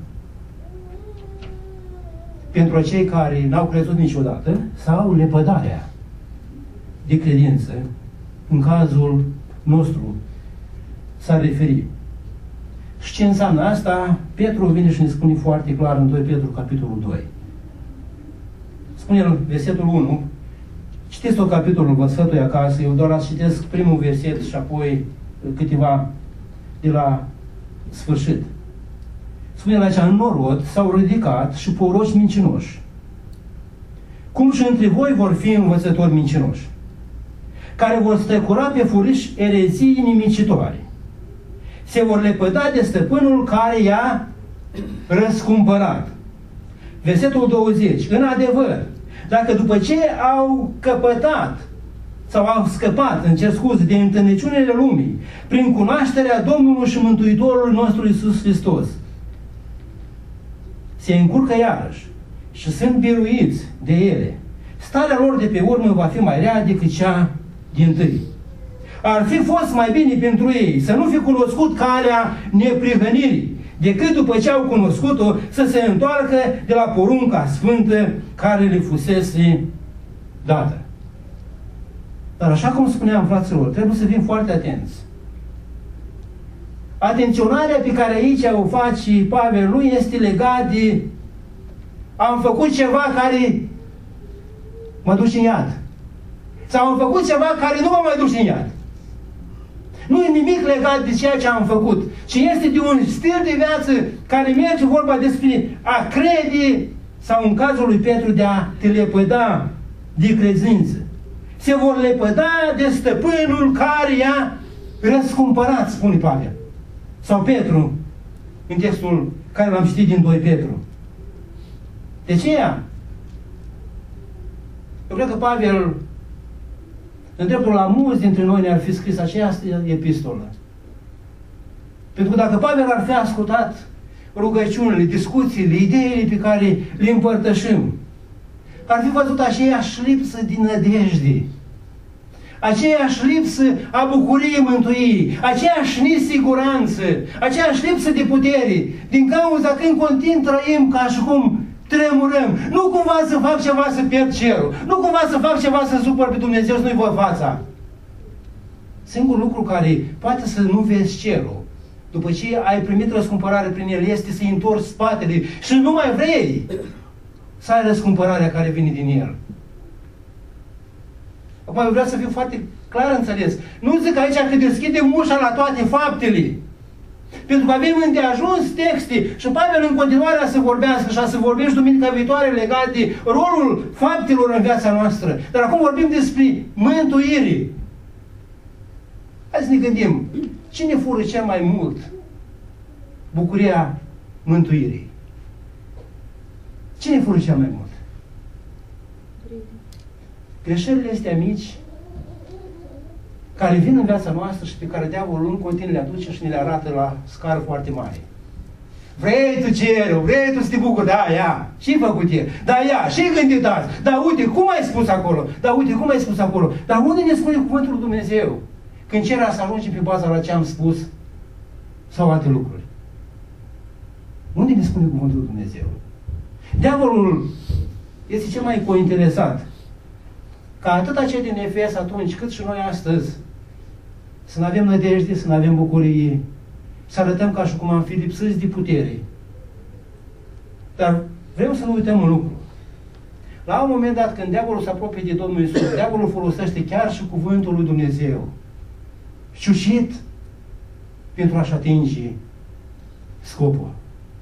pentru acei care n-au crezut niciodată sau lepădarea de credință, în cazul nostru s-a referit. Și ce înseamnă asta? Petru vine și ne spune foarte clar în 2 Petru, capitolul 2. Spune el, versetul 1, citiți tot capitolul, vă sfătui acasă, eu doar citesc primul verset și apoi câteva de la sfârșit. Spune la aceea, în norod s-au ridicat și proroci mincinoși, cum și între voi vor fi învățători mincinoși, care vor strecura pe furiș erezii nimicitoare. Se vor lepăda de stăpânul care i-a răscumpărat. Versetul 20. În adevăr, dacă după ce au căpătat sau au scăpat, îmi cer scuze, de întâlniciunile lumii, prin cunoașterea Domnului și Mântuitorului nostru Iisus Hristos, se încurcă iarăși și sunt biruiți de ele, starea lor de pe urmă va fi mai rea decât cea dintâi. Ar fi fost mai bine pentru ei să nu fi cunoscut calea neprihănirii, decât după ce au cunoscut-o să se întoarcă de la porunca sfântă care le fusese dată. Dar așa cum spuneam, fraților, trebuie să fim foarte atenți. Atenționarea pe care aici o face Pavel lui este legat de am făcut ceva care mă duce în iad. Sau am făcut ceva care nu mă mai duce în iad. Nu e nimic legat de ceea ce am făcut, ci este de un stil de viață care merge vorba despre a crede sau în cazul lui Petru de a te lepăda de credință. Se vor lepăda de stăpânul care i-a răscumpărat, spune Pavel. Sau Petru, în textul care l-am citit din 2 Petru. De ce ea? Eu cred că Pavel, în dreptul la mulți dintre noi ne-ar fi scris această epistolă. Pentru că dacă Pavel ar fi ascultat rugăciunile, discuțiile, ideile pe care le împărtășim, ar fi văzut aceeași lipsă din nădejde, aceeași lipsă a bucuriei mântuirii, aceeași nesiguranță, aceeași lipsă de putere, din cauza când continuu trăim ca și cum tremurăm. Nu cumva să fac ceva să pierd cerul, nu cumva să fac ceva să supăr pe Dumnezeu să nu-i văd fața. Singurul lucru care poate să nu vezi cerul, după ce ai primit răscumpărare prin el, este să-i întorci spatele și nu mai vrei să ai răscumpărarea care vine din el. Acum eu vreau să fiu foarte clar înțeles. Nu zic aici că deschidem ușa la toate faptele. Pentru că avem îndeajuns texte și Pavel în continuare să vorbească și a să vorbești duminica viitoare legat de rolul faptelor în viața noastră. Dar acum vorbim despre mântuire. Hai să ne gândim. Cine fură cel mai mult bucuria mântuirii? Cine fură cel mai mult? Greșelile astea mici care vin în viața noastră și pe care diavolul în continuu le aduce și ne le arată la scară foarte mare. Vrei tu cerul, vrei tu să te bucuri, da, ia, și-i făcut el, da, ia, și-i gândit azi, da, uite, cum ai spus acolo, da, uite, cum ai spus acolo, dar unde ne spune cuvântul lui Dumnezeu? Când cerea să ajunge pe baza la ce am spus sau alte lucruri. Unde ne spune cuvântul lui Dumnezeu? Diavolul este cel mai cointeresat ca atât cei din Efes atunci, cât și noi astăzi, să nu avem nădejde, să nu avem bucurie, să arătăm ca și cum am fi lipsiți de putere. Dar vreau să nu uităm un lucru. La un moment dat, când diavolul se apropie de Domnul Iisus, diavolul folosește chiar și cuvântul lui Dumnezeu, ciușit pentru a-și atinge scopul.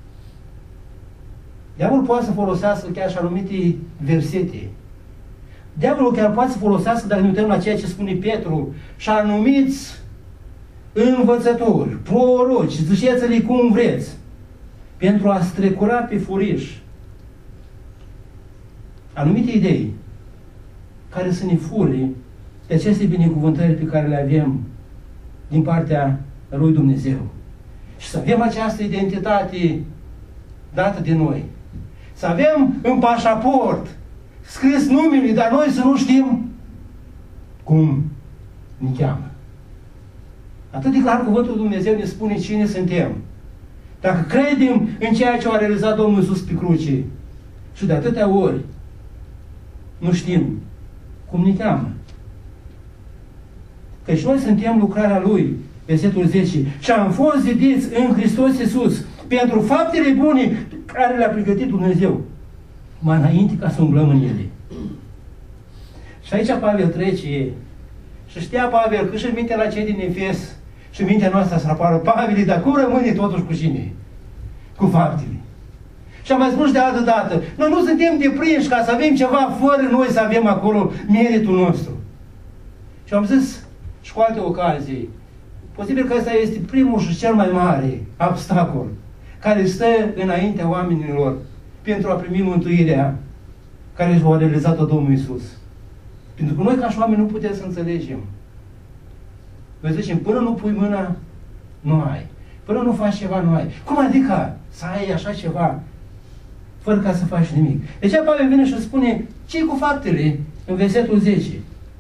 Diavolul poate să folosească chiar și anumite versete. Diavolul chiar poate să folosească, dacă ne uităm la ceea ce spune Petru, și anumiți învățători, proroci, ziceți-le cum vreți, pentru a strecura pe furiș anumite idei care să ne fure de aceste binecuvântări pe care le avem din partea lui Dumnezeu. Și să avem această identitate dată de noi. Să avem în pașaport scris numele, dar noi să nu știm cum ne cheamă. Atât de clar cuvântul lui Dumnezeu ne spune cine suntem. Dacă credem în ceea ce a realizat Domnul Iisus pe cruce și de atâtea ori nu știm cum ne cheamă. Căci noi suntem lucrarea Lui, versetul 10, și am fost zidiți în Hristos Iisus pentru faptele bune care le-a pregătit Dumnezeu mai înainte ca să umblăm în ele. Și aici Pavel trece și știa Pavel că și mintea la cei din Efes și mintea noastră să apară Pavel, dar cum rămâne totuși cu cine? Cu faptele. Și am mai spus de altă dată, noi nu suntem deprinși ca să avem ceva fără noi să avem acolo meritul nostru. Și am zis și cu alte ocazii, posibil că ăsta este primul și cel mai mare obstacol care stă înaintea oamenilor pentru a primi mântuirea care își va realizat-o Domnul Iisus. Pentru că noi ca și oameni nu putem să înțelegem. Noi zicem, până nu pui mâna, nu ai. Până nu faci ceva, nu ai. Cum adică să ai așa ceva fără ca să faci nimic? Deci Pavel vine și spune, ce cu faptele în versetul 10?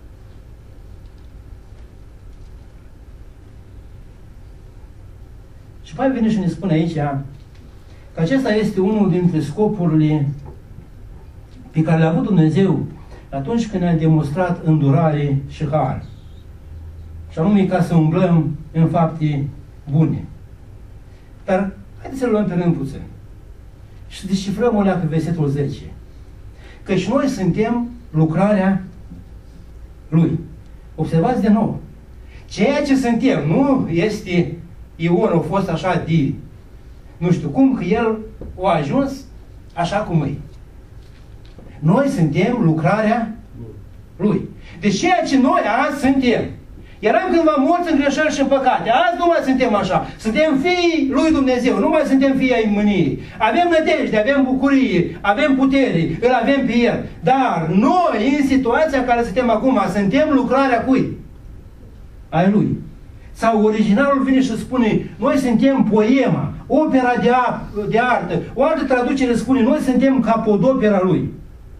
Și Pavel vine și ne spune aici că acesta este unul dintre scopurile pe care le-a avut Dumnezeu atunci când ne-a demonstrat îndurare și har. Și anume ca să umblăm în fapte bune. Dar haideți să luăm pe rând puțin. Și să descifrăm o leacă versetul 10. Căci noi suntem lucrarea Lui. Observați de nou. Ceea ce suntem, nu este Ion, a fost așa de, nu știu cum, că el a ajuns așa cum e. Noi suntem lucrarea Lui. Deci ceea ce noi azi suntem, eram cândva morți în greșeli și în păcate. Azi nu mai suntem așa. Suntem fii lui Dumnezeu, nu mai suntem fii ai mâniei. Avem nădejde, avem bucurie, avem putere, îl avem pe El. Dar noi, în situația în care suntem acum, suntem lucrarea cui? Ai Lui. Sau originalul vine și spune, noi suntem poema, opera de artă. O altă traducere spune, noi suntem capodopera Lui.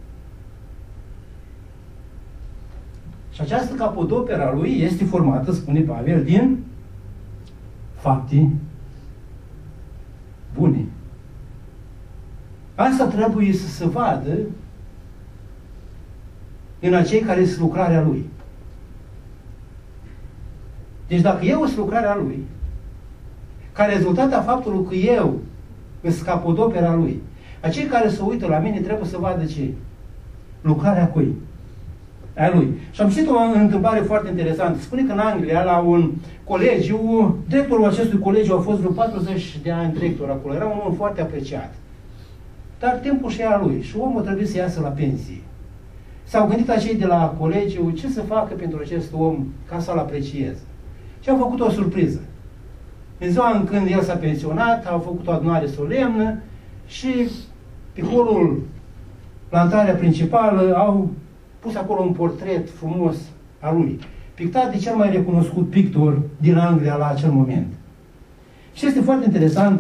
Și această capodopera Lui este formată, spune Pavel, din fapte bune. Asta trebuie să se vadă în acei care sunt lucrarea Lui. Deci dacă eu sunt lucrarea Lui, ca rezultat a faptului că eu sunt capodopera Lui, acei care se uită la mine trebuie să vadă ce? Lucrarea cui? A Lui. Și am citit o întâmplare foarte interesantă. Spune că în Anglia, la un colegiu, directorul acestui colegiu a fost vreo 40 de ani director acolo. Era un om foarte apreciat. Dar timpul și a lui. Și omul trebuie să iasă la pensie. S-au gândit acei de la colegiu ce să facă pentru acest om ca să-l aprecieze. Și au făcut o surpriză. În ziua în când el s-a pensionat, au făcut o adunare solemnă și pe holul, la intrarea principală, au pus acolo un portret frumos al lui, pictat de cel mai recunoscut pictor din Anglia la acel moment. Și este foarte interesant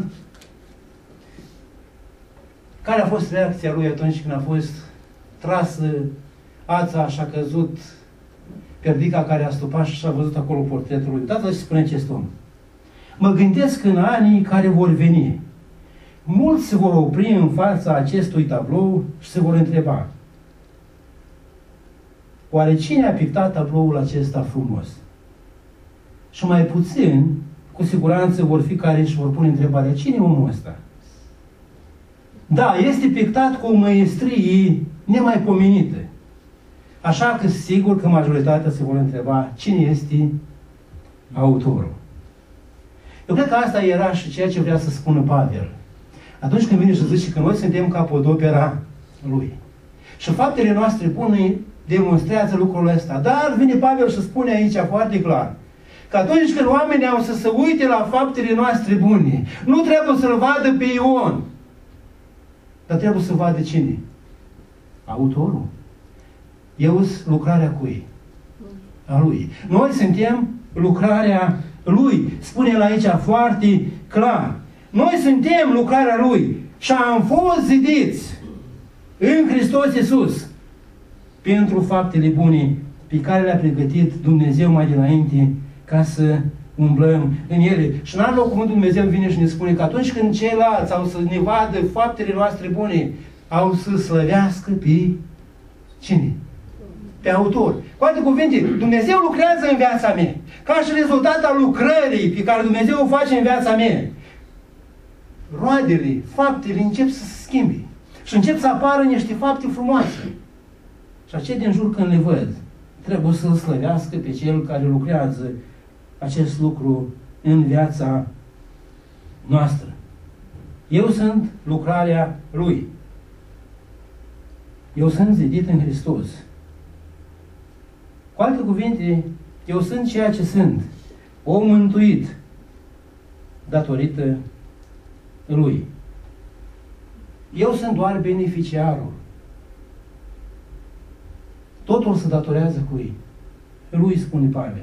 care a fost reacția lui atunci când a fost trasă ața și a căzut perdica care a stupat și a văzut acolo portretul lui. Uitați-vă ce spune acest om. Mă gândesc în anii care vor veni. Mulți se vor opri în fața acestui tablou și se vor întreba: oare cine a pictat tabloul acesta frumos? Și mai puțin, cu siguranță, vor fi care își vor pune întrebarea: cine e omul ăsta? Da, este pictat cu o măiestrie nemaipomenită. Așa că sigur că majoritatea se vor întreba cine este autorul. Eu cred că asta era și ceea ce vrea să spună Pavel. Atunci când vine și zice că noi suntem capodopera Lui. Și faptele noastre bune demonstrează lucrul ăsta. Dar vine Pavel și spune aici foarte clar că atunci când oamenii au să se uite la faptele noastre bune, nu trebuie să-l vadă pe Ion, dar trebuie să vadă cine? Autorul. Eu sunt lucrarea cui? A Lui. Noi suntem lucrarea Lui. Spune el aici foarte clar. Noi suntem lucrarea Lui și am fost zidiți în Hristos Iisus pentru faptele bune pe care le-a pregătit Dumnezeu mai dinainte ca să umblăm în ele. Și în alt loc cuvântul Dumnezeu vine și ne spune că atunci când ceilalți au să ne vadă faptele noastre bune, au să slăvească pe cine? Pe autor. Cu alte cuvinte, Dumnezeu lucrează în viața mea. Ca și rezultat al lucrării pe care Dumnezeu o face în viața mea, roadele, faptele încep să se schimbe. Și încep să apară niște fapte frumoase. Și acei din jur când le văd, trebuie să-L slăvească pe Cel care lucrează acest lucru în viața noastră. Eu sunt lucrarea Lui. Eu sunt zidit în Hristos. Cu alte cuvinte, eu sunt ceea ce sunt. Om mântuit datorită Lui. Eu sunt doar beneficiarul. Totul se datorează cui? Lui, spune Pavel.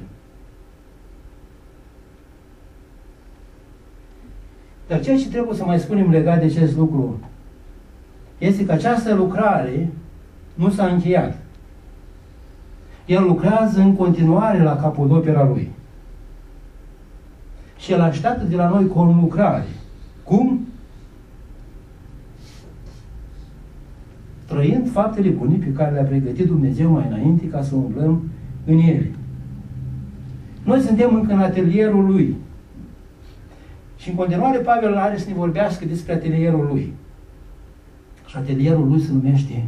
Dar ceea ce trebuie să mai spunem legat de acest lucru este că această lucrare nu s-a încheiat. El lucrează în continuare la capodopera Lui. Și El așteaptă de la noi cu o lucrare. Cum? Trăind faptele bune pe care le-a pregătit Dumnezeu mai înainte ca să umblăm în ele. Noi suntem încă în atelierul Lui. Și în continuare Pavel are să ne vorbească despre atelierul Lui. Și atelierul Lui se numește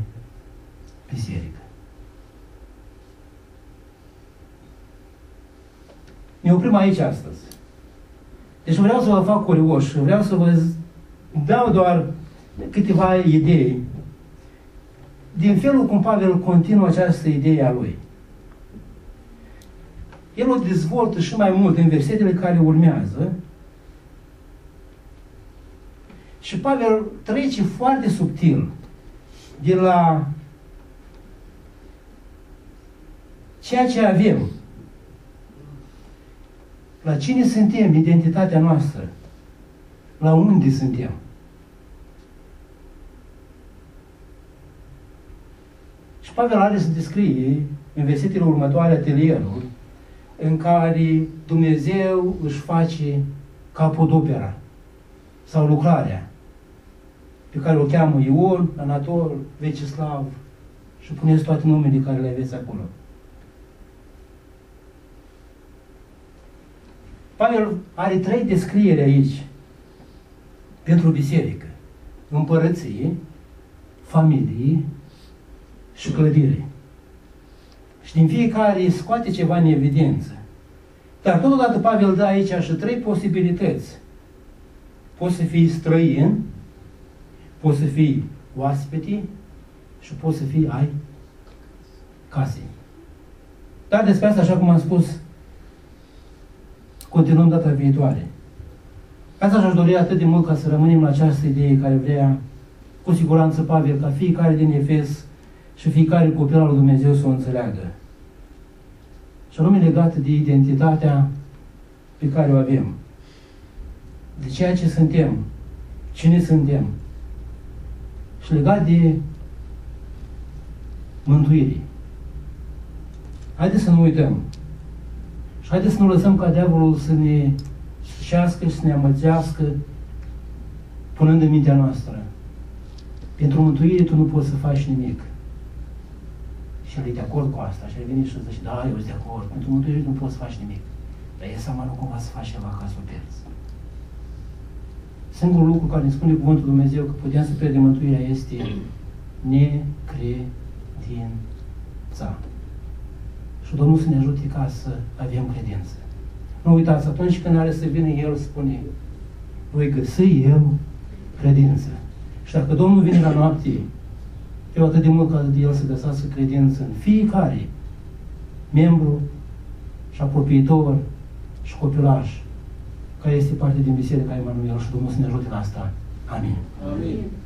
biserică. Ne oprim aici astăzi. Deci vreau să vă fac curioși, vreau să vă dau doar câteva idei din felul cum Pavel continuă această idee a lui. El o dezvoltă și mai mult în versetele care urmează și Pavel trece foarte subtil de la ceea ce avem, la cine suntem, identitatea noastră, la unde suntem. Și Pavel are să descrie în versetele următoare atelierul în care Dumnezeu își face capodopera sau lucrarea pe care o cheamă Ion, Anatol, Vecislav și puneți toate numele care le aveți acolo. Pavel are 3 descrieri aici pentru biserică: împărăție, familie și clădire. Și din fiecare scoate ceva în evidență. Dar totodată Pavel dă aici și 3 posibilități. Poți să fii străin, poți să fii oaspete și poți să fii ai casei. Dar despre asta, așa cum am spus, continuăm data viitoare. Asta și-aș dori atât de mult ca să rămânem la această idee care vrea, cu siguranță, Pavel, ca fiecare din Efes și fiecare copil al lui Dumnezeu să o înțeleagă. Și anume legată de identitatea pe care o avem. De ceea ce suntem, cine suntem. Și legat de mântuire. Haideți să nu uităm. Și haideți să nu lăsăm ca diavolul să ne sucească și să ne amăgească punând în mintea noastră. Pentru mântuire tu nu poți să faci nimic. Și el e de acord cu asta. Și el vine și zice, da, eu sunt de acord. Pentru mântuire nu poți să faci nimic. Dar e seama nu cumva să faci ceva ca să o pierzi. Singurul lucru care ne spune cuvântul Dumnezeu că putem să pierdem mântuirea este necredința. Și Domnul să ne ajute ca să avem credință. Nu uitați, atunci când are să vină El, spune, voi găsi eu credință. Și dacă Domnul vine la noapte, eu atât de mult ca El să găsească credință în fiecare membru și apropietor și copilaș care este parte din Biserica Emanuel, și Domnul să ne ajute la asta. Amin. Amin.